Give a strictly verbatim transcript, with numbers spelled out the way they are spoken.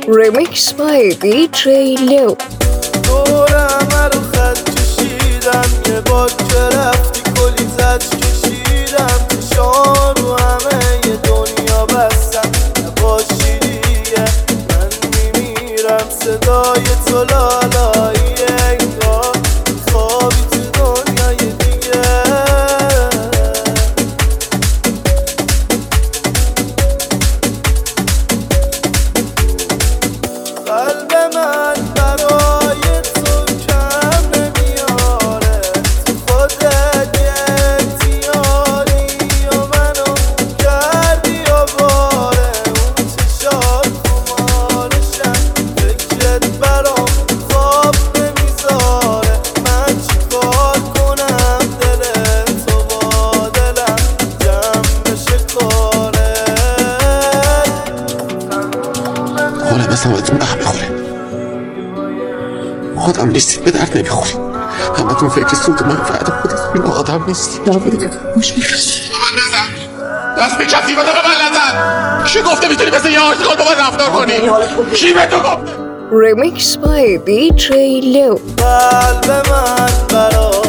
Remix by D J Leo. دورم رو خط کشیدم یه بار که رفتی کلی زد کشیدم چشان رو همه یه دنیا بستم نباشی دیگه من میمیرم صدای تو لالاییه انگار خوابی تو دنیای دیگه قلب من برای تو کم نمیاره تو خودت یه اختیاری و منو کردی آواره اون چشات خمارشم فکرت برام خواب نمیذاره من چیکار کنم دل تو با دلم جمع بشه کاره حالا مثلا بهتون به میخوره آدم نیستید به درد نمیخوری همه تون فکر سود من فرد خودت این آدم نیستید نه دیگه خوش میرسی دست به کسی بده به من نزن کی گفته میتونی مثل یه آرتیکال با من رفتار کنی کی به تو گفته Remix by D J Leo. قلب من برای